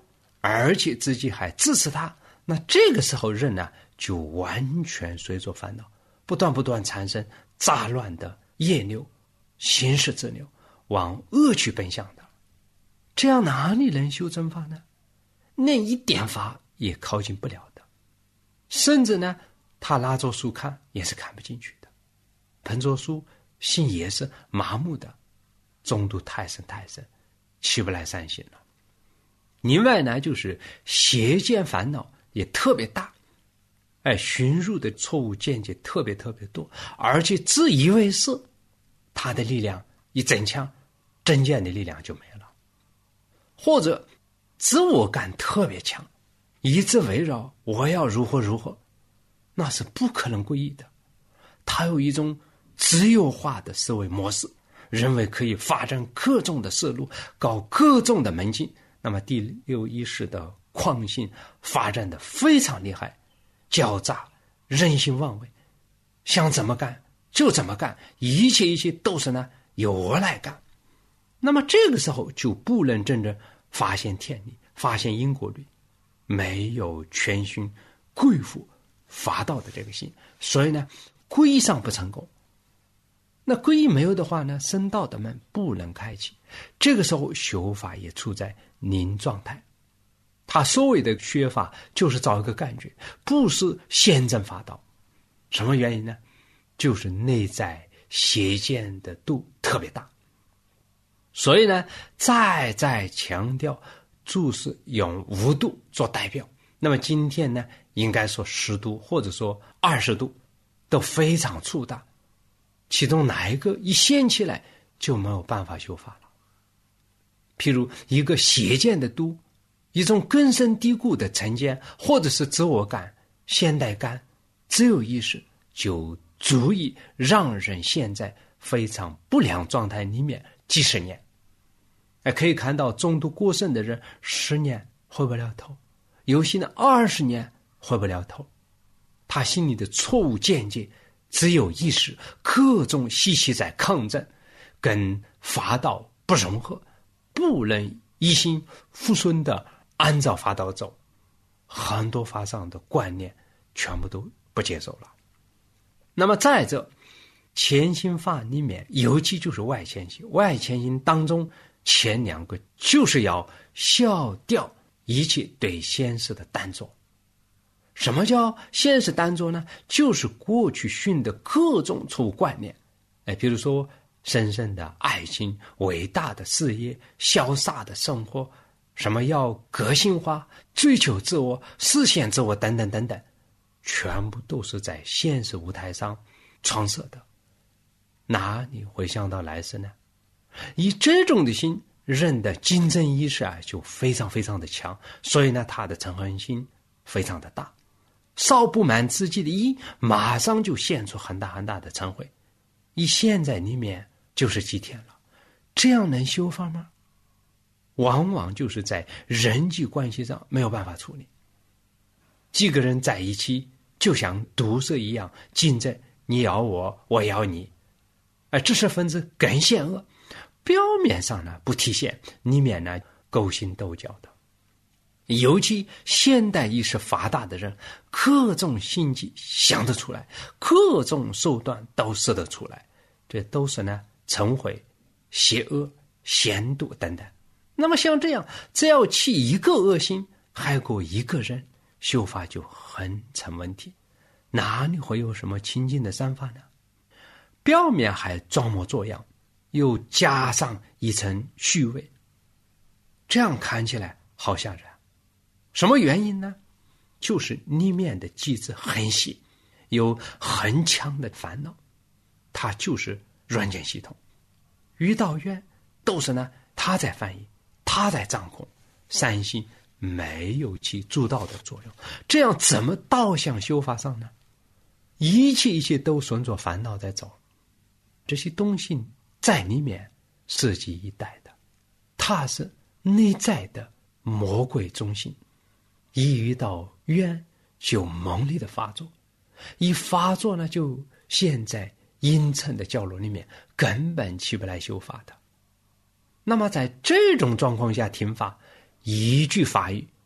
而且自己还支持他，那这个时候人呢就完全随着烦恼不断不断产生杂乱的业流、行识之流，往恶趣奔向的。这样哪里能修正法呢？连一点法也靠近不了的，甚至呢他拿着书看也是看不进去的，捧着书心也是麻木的，中毒太深太深，起不来善心了。另外呢就是邪见烦恼也特别大，哎，熏入的错误见解特别特别多，而且自以为是，他的力量一增强，真见的力量就没了。或者自我感特别强，一直围绕我要如何如何，那是不可能归依的。他有一种自由化的思维模式，认为可以发展各种的摄路，搞各种的门径。那么第六意识的狂性发展的非常厉害，狡诈，人心妄为，想怎么干就怎么干，一切一切都是呢由我来干。那么这个时候就不能真正发现天理，发现因果律，没有全心归附法道的这个心，所以呢皈依上不成功。那皈依没有的话呢，僧道的门不能开启，这个时候修法也处在零状态。他所谓的学法就是找一个感觉，不是显证法道。什么原因呢？就是内在邪见的度特别大。所以呢再再强调注释用无度做代表，那么今天呢应该说十度或者说二十度都非常粗大，其中哪一个一现起来就没有办法修法了。譬如一个邪见的度，一种根深蒂固的成见，或者是自我感、现代感、自由意识，就足以让人陷在非常不良状态里面几十年。哎，可以看到中毒过剩的人十年回不了头，有些呢二十年回不了头。他心里的错误见解、自由意识各种息息在抗争，跟法道不融合，不能一心复顺的按照法道走，很多法上的观念全部都不接受了。那么再者，前心法里面尤其就是外前心，外前心当中前两个就是要消掉一切对现实的耽着。什么叫现实耽着呢？就是过去训的各种错误观念，哎，比如说神圣的爱情、伟大的事业、潇洒的生活，什么要个性化、追求自我、实现自我等等等等，全部都是在现实舞台上创设的，哪里会想到来世呢？以这种的心，人的竞争意识啊就非常非常的强，所以呢他的嗔恨心非常的大，稍不满自己的意，马上就现出很大很大的嗔恚，一现在里面就是几天了。这样能修法吗？往往就是在人际关系上没有办法处理，几个人在一起就像毒蛇一样竞争，你咬我，我咬你，而知识分子更险恶，表面上呢不体现，里面呢勾心斗角的。尤其现代意识发达的人，各种心机想得出来，各种手段都使得出来，这都是呢嗔恚、邪恶、险毒等等。那么像这样，只要起一个恶心，害过一个人，修法就很成问题，哪里会有什么清净的善法呢？表面还装模作样，又加上一层虚伪，这样看起来好吓人。什么原因呢？就是里面的机制很细，有很强的烦恼，它就是软件系统，遇到冤都是呢他在翻译，他在掌控，善心没有起主导的作用，这样怎么导向修法上呢？一切一切都顺着烦恼在走，这些东西在里面世纪一代的，它是内在的魔鬼中心，一遇到冤就猛烈的发作，一发作呢就陷在阴沉的角落里面，根本起不来修法的。那么在这种状况下听法，一句法语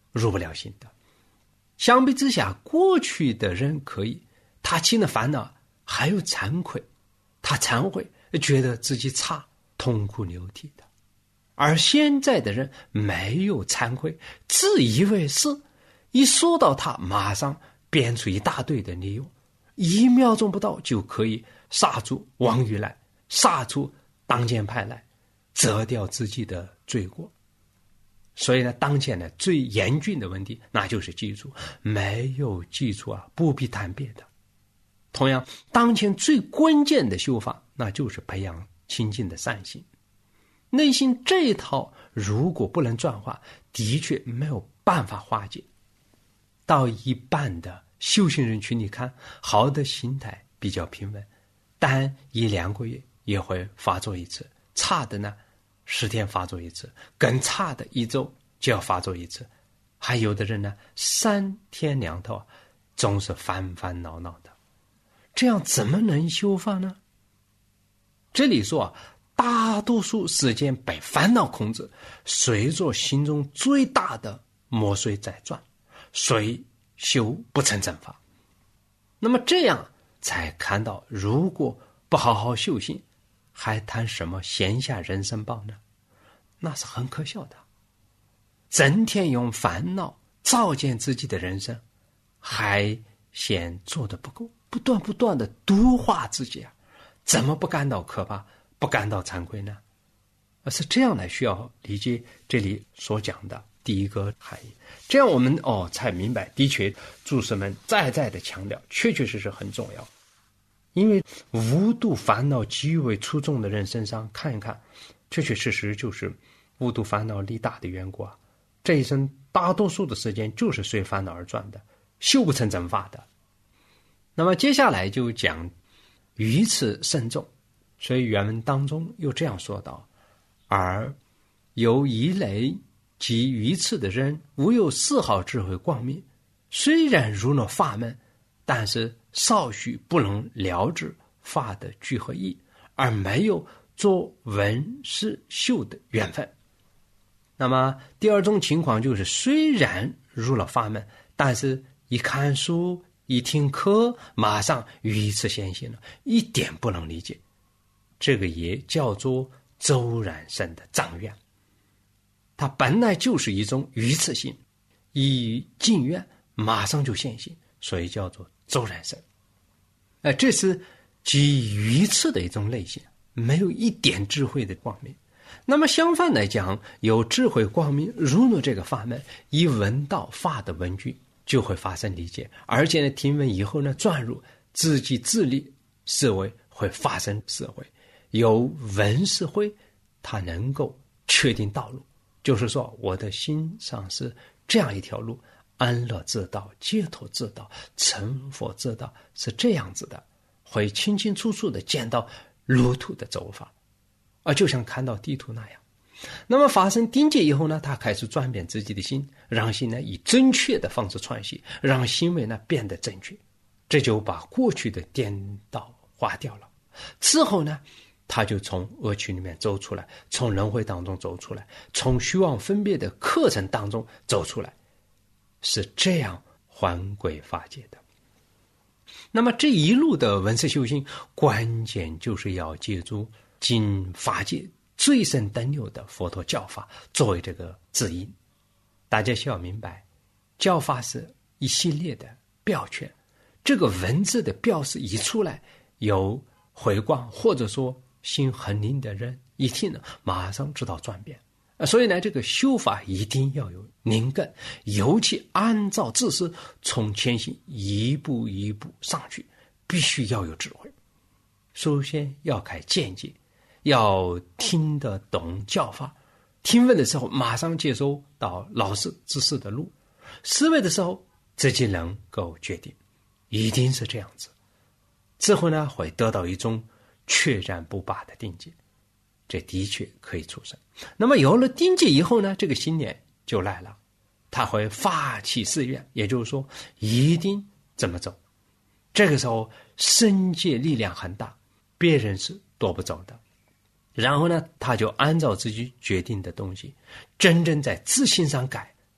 入不了心的。相比之下，过去的人可以，他起了烦恼还有惭愧，他忏悔，觉得自己差，痛哭流涕的。而现在的人没有惭愧，自以为是，一说到他马上编出一大堆的理由，一秒钟不到就可以杀出王宇来，杀出挡箭牌来，遮掉自己的罪过。所以呢，当前呢最严峻的问题，那就是基础，没有基础啊，不必谈别的。同样，当前最关键的修法，那就是培养清净的善心。内心这一套如果不能转化，的确没有办法化解。到一半的修行人群里看，好的心态比较平稳，但一两个月也会发作一次，差的呢十天发作一次，更差的一周就要发作一次，还有的人呢三天两头总是烦烦恼恼的，这样怎么能修法呢？这里说啊，大多数时间被烦恼控制，随着心中最大的魔水在转，虽修不成正法。那么这样才看到，如果不好好修行，还谈什么闲暇人生报呢？那是很可笑的。整天用烦恼照见自己的人生，还嫌做得不够，不断不断的毒化自己啊，怎么不感到可怕，不感到惭愧呢？而是这样来需要理解这里所讲的第一个含义，这样我们哦才明白，的确祖师们再再的强调，确确实实很重要。因为无度烦恼极为出众的人身上看一看，确确实实就是无度烦恼力大的缘故啊。这一生大多数的时间就是随烦恼而转的，修不成正法的。那么接下来就讲愚痴慎重，所以原文当中又这样说道：而有一类即愚痴的人，无有丝毫智慧光明，虽然入了法门，但是少许不能了知法的具和义，而没有做文士修的缘分。那么第二种情况就是，虽然入了法门，但是一看书一听课，马上愚痴现行了，一点不能理解。这个也叫做骤然生的障愿，它本来就是一种愚痴心，一境愿马上就现行，所以叫做骤然生。呃，这是极愚痴的一种类型，没有一点智慧的光明。那么相反来讲，有智慧光明入了这个法门，一闻到法的文句就会发生理解，而且呢听闻以后呢转入自己自立思维，会发生思维，有闻思慧，他能够确定道路，就是说我的心上是这样一条路，安乐之道、解脱之道、成佛之道是这样子的，会清清楚楚的见到路途的走法，而就像看到地图那样。那么发生定解以后呢，他开始转变自己的心，让心呢以正确的方式传习，让行为呢变得正确，这就把过去的颠倒化掉了。之后呢，他就从恶趣里面走出来，从轮回当中走出来，从虚妄分别的课程当中走出来，是这样还归法界的。那么这一路的文思修行，关键就是要借助经法界最深等流的佛陀教法作为这个指引。大家需要明白，教法是一系列的表圈，这个文字的表示一出来，有回光或者说心很灵的人一听呢，马上知道转变。所以呢，这个修法一定要有灵根，尤其按照自是从前行一步一步上去，必须要有智慧。首先要开见解，要听得懂教法，听闻的时候马上接收到老师指示的路，思维的时候自己能够决定，一定是这样子。之后呢，会得到一种确然不拔的定解，这的确可以出生。那么有了定解以后呢，这个信念就来了，他会发起誓愿，也就是说一定这么走。这个时候身界力量很大，别人是夺不走的。然后呢，他就按照自己决定的东西，真正在自信上改，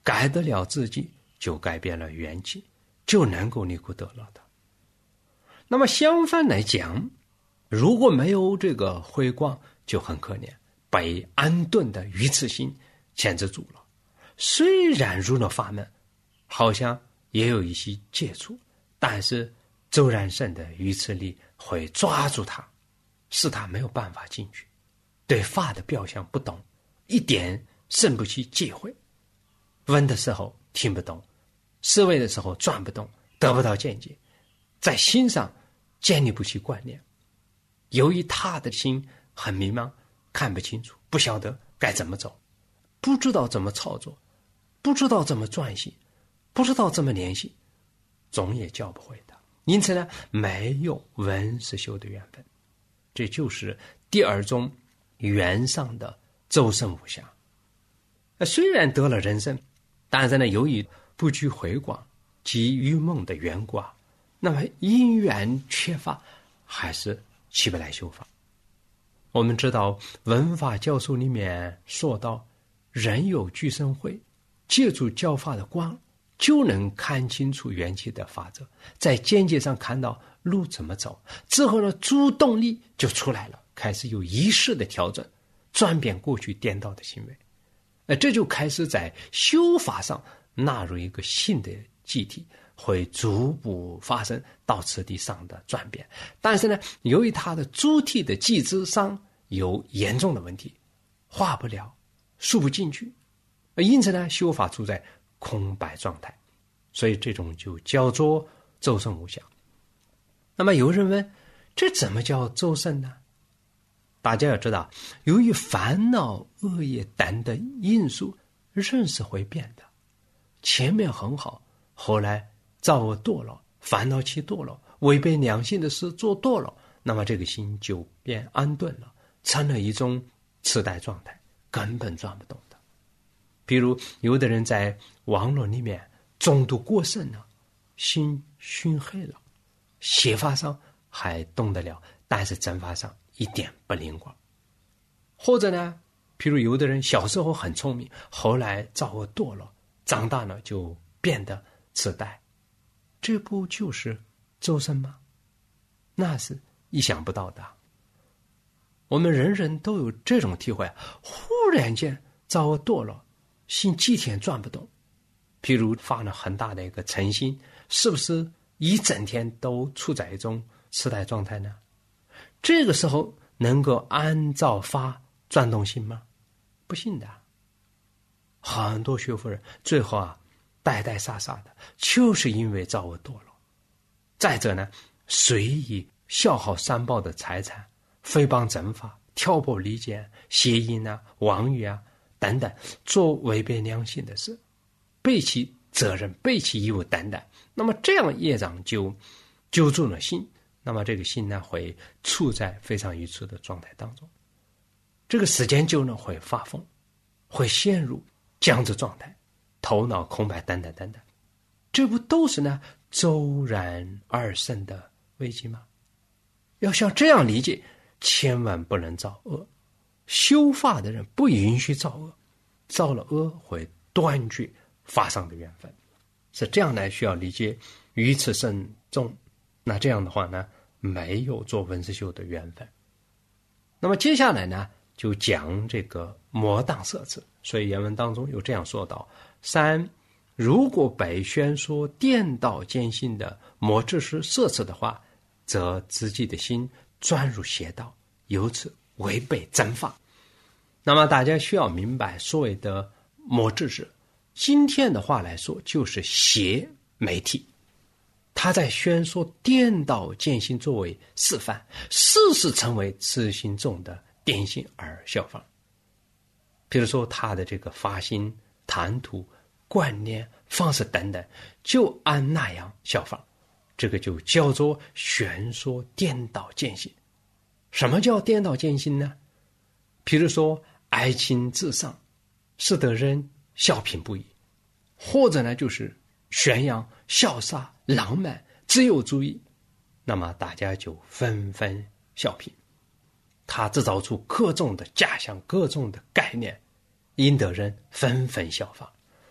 改得了自己，就改变了元气，就能够离苦得乐的。那么相反来讲，如果没有这个慧光，就很可怜，被安顿的愚痴心牵制住了。虽然入了法门，好像也有一些接触，但是周然圣的愚痴力会抓住他，使他没有办法进去，对法的表象不懂，一点生不起戒慧，问的时候听不懂，思维的时候转不动，得不到见解，在心上建立不起观念。由于他的心很迷茫，看不清楚，不晓得该怎么走，不知道怎么操作，不知道怎么转型，不知道怎么联系，总也教不会的。因此呢，没有闻思修的缘分，这就是第二种缘上的周身无暇。虽然得了人身，但是呢，由于不具回广及愚梦的缘故啊，那么因缘缺乏，还是起不来修法。我们知道文法教授里面说到，人有具身慧，借助教法的光，就能看清楚元气的法则，在见解上看到路怎么走，之后呢，主动力就出来了，开始有仪式的调整，转变过去颠倒的行为。呃，这就开始在修法上纳入一个新的机体，会逐步发生到此地上的转变。但是呢，由于它的主体的机制上有严重的问题，化不了，输不进去，因此呢，修法处在空白状态，所以这种就叫做周身无暇。那么有人问，这怎么叫周身呢？大家要知道，由于烦恼、恶业等等因素，人是会变的。前面很好，后来造恶堕落，烦恼起堕落，违背良心的事做堕落，那么这个心就变安顿了，成了一种痴呆状态，根本转不动的。比如有的人在网络里面中毒过甚了，心熏黑了，邪法上还动得了，但是正法上一点不灵光。或者呢，譬如有的人小时候很聪明，后来造恶堕落，长大了就变得痴呆，这不就是周身吗？那是意想不到的。我们人人都有这种体会，忽然间造恶堕落，心几天转不动，譬如发了很大的一个嗔心，是不是一整天都处在一种痴呆状态呢？这个时候能够按照法转动心吗？不信的。很多学佛人最后啊呆呆傻傻的，就是因为造恶堕落。再者呢，随意消耗三宝的财产，诽谤正法，挑拨离间，邪淫啊、妄语啊等等，做违背良心的事，背弃责任、背弃义务等等，那么这样业障就揪住了心，那么这个心呢会处在非常愚痴的状态当中，这个时间久呢会发疯，会陷入僵直状态，头脑空白等等等等，这不都是呢周然二圣的危机吗？要像这样理解，千万不能造恶。修法的人不允许造恶，造了恶会断绝法上的缘分，是这样来需要理解愚痴深重。那这样的话呢，没有做闻思修的缘分。那么接下来呢，就讲这个魔当摄持。所以原文当中有这样说道：三，如果被宣说颠倒见性的魔智是摄持的话，则自己的心钻入邪道，由此违背正法。那么大家需要明白，所谓的魔智是，今天的话来说就是邪媒体，他在宣说颠倒见性作为示范，事事成为痴心众的典型而效仿。比如说他的这个发心、谈吐、观念、方式等等，就按那样效仿，这个就叫做宣说颠倒见性。什么叫颠倒见性呢？譬如说爱情至上，使得人笑贫不已；或者呢就是宣扬潇洒浪漫自由主义，那么大家就纷纷笑贫。他制造出各种的假象，各种的概念，引得人纷纷效仿。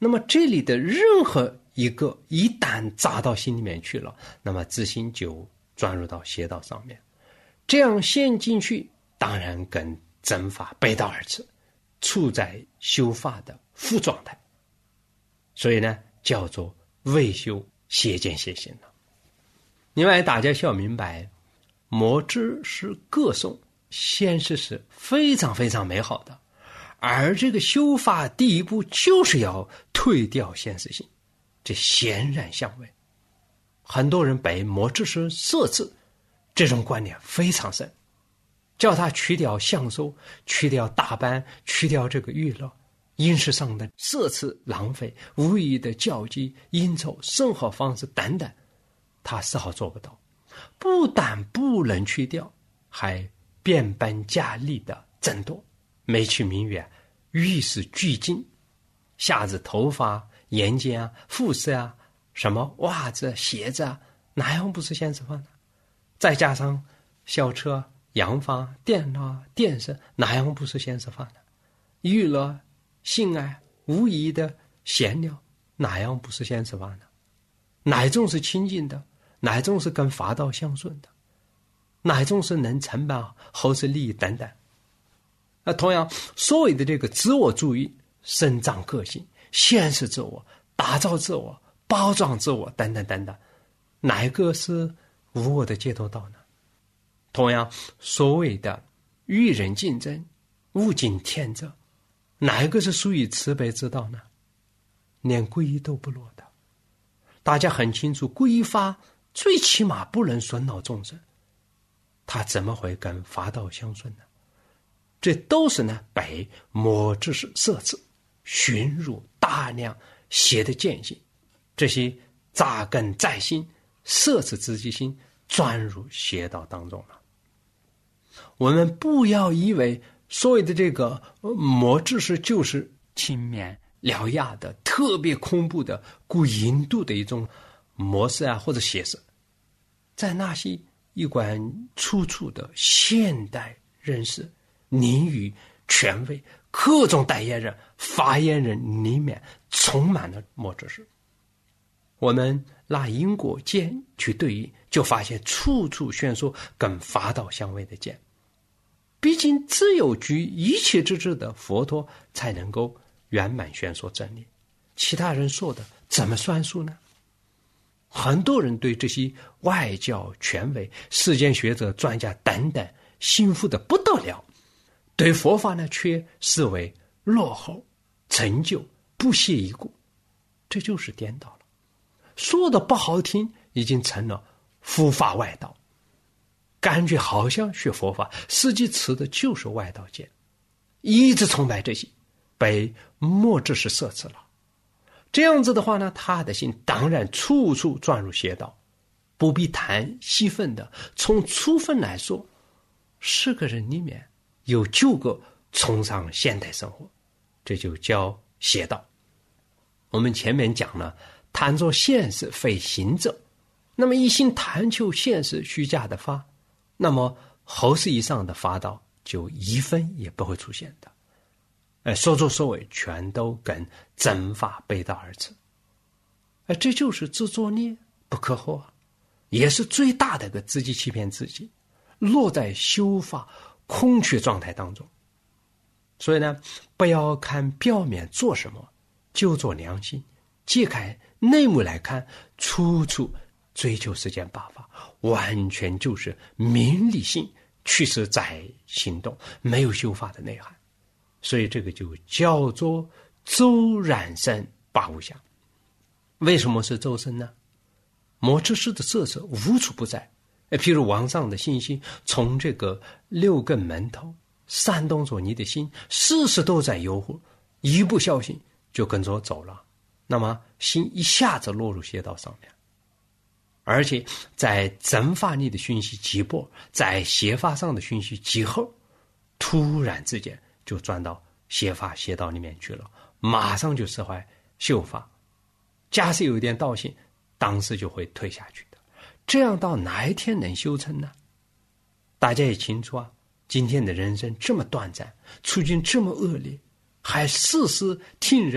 那么这里的任何一个一旦扎到心里面去了，那么自心就转入到邪道上面，这样陷进去，当然跟正法背道而驰，处在修法的副状态，所以呢叫做未修邪见邪心了。另外大家需要明白，魔知是歌颂现实是非常非常美好的，而这个修法第一步就是要退掉现实性，这显然相违。很多人被魔知是色字这种观念非常深，叫他去掉享受，去掉打扮，去掉这个娱乐，饮食上的奢侈浪费，无意义的交际应酬，生活方式等等，他丝毫做不到。不但不能去掉，还变本加厉的增多，美其名曰与时俱进，下至头发、眼睛啊、肤色啊，什么袜子、鞋子啊，哪样不是现实化呢？再加上小车、洋房、电脑、电视，哪样不是现实化呢？娱乐、性爱、无意义的闲聊，哪样不是现实化呢？哪一种是清净的？哪一种是跟法道相顺的？哪一种是能承办后世利益等等？那同样，所谓的这个自我主义、伸张个性、现实自我、打造自我、包装自我等等等等，哪一个是无我的解脱道呢？同样，所谓的与人竞争、物竞天择，哪一个是属于慈悲之道呢？连皈依都不落的。大家很清楚，皈依法最起码不能损恼众生，他怎么会跟法道相顺呢？这都是呢被魔知识摄持，熏入大量邪的见性，这些扎根在心，摄持自己心，钻入邪道当中了。我们不要以为所谓的这个魔知识就是轻蔑獠牙的特别恐怖的故引渡的一种模式啊，或者邪识。在那些一贯处处的现代人士、宁于权威、各种代言人、发言人里面充满了魔知识。我们拿因果见去对应，就发现处处宣说跟法道相违的见。毕竟只有居一切之智的佛陀才能够圆满宣说真理，其他人说的怎么算数呢？很多人对这些外教权威、世间学者、专家等等信服的不得了，对佛法呢却视为落后、陈旧、不屑一顾，这就是颠倒了。说的不好听，已经成了佛法外道，感觉好像学佛法，实际持的就是外道见，一直崇拜这些，被魔知识摄持了。这样子的话呢，他的心当然处处转入邪道。不必谈细分的，从粗分来说，十个人里面有九个崇尚现代生活，这就叫邪道。我们前面讲了，贪着现实非行者，那么一心贪求现实虚假的法，那么后世以上的法道就一分也不会出现的。呃，所作所为全都跟正法背道而驰，呃，这就是自作孽不可活啊，也是最大的一个自己欺骗自己，落在修法空缺状态当中。所以呢，不要看表面做什么，就做良心，揭开内幕来看，处处追求世间八法，完全就是名利性驱使在行动，没有修法的内涵。所以这个就叫做周然生八无相。为什么是周生呢？魔知识的色色无处不在，譬如网上的信息从这个六根门头煽动着你的心，时时都在诱惑，一不小心就跟着走了，那么心一下子落入邪道上面。而且在正法里的讯息极薄，在邪法上的讯息极厚，突然之间就转到邪法邪道里面去了，马上就释怀修法。假设有一点道心，当时就会退下去的。这样到哪一天能修成呢？大家也清楚啊，今天的人生这么短暂，处境这么恶劣，还事事听人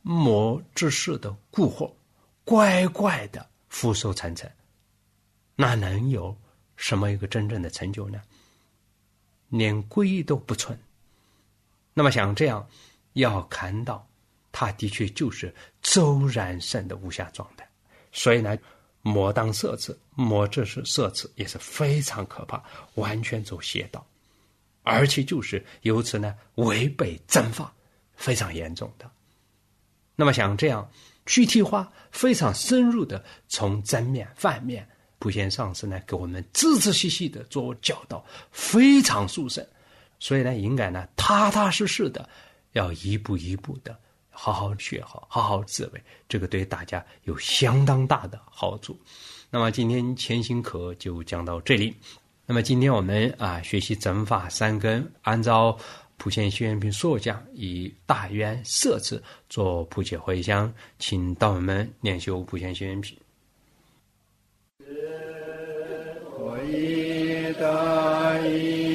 魔之事的蛊惑，乖乖的俯首称臣，哪能有什么一个真正的成就呢？连龟都不存。那么想这样，要看到他的确就是骤然生的无暇状态。所以呢，魔当摄持，魔这是摄持也是非常可怕，完全走邪道，而且就是由此呢违背正法，非常严重的。那么想这样具体化，非常深入的从正面反面，普贤上师呢给我们仔仔细细的做教导，非常殊胜。所以呢，应该呢踏踏实实的，要一步一步的好好学好，好好自卫，这个对大家有相当大的好处。那么今天前行课就讲到这里。那么今天我们啊学习正法三根，按照普贤行愿品所讲，以大愿摄持做普解回向，请道友们念修普贤行愿品。 我以大义